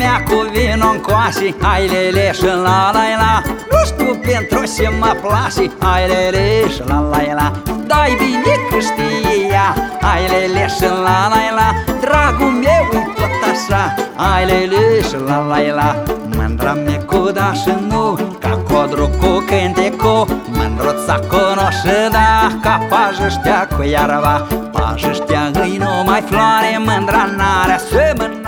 mea cu vino încoace, hai lele și la la la. Nu știu pentru ce mă place, hai lele și la la la. Dai bine că știe ea, hai lele și la la la. Dragul meu e tot așa, hai lele și la la la. Mândra mea cu da și nu, ca codru cu cânticu. Mândruța cunoșe da, ca pajăștea cu iarba. Pajăștea îi numai floare, mândra n-are asemănare.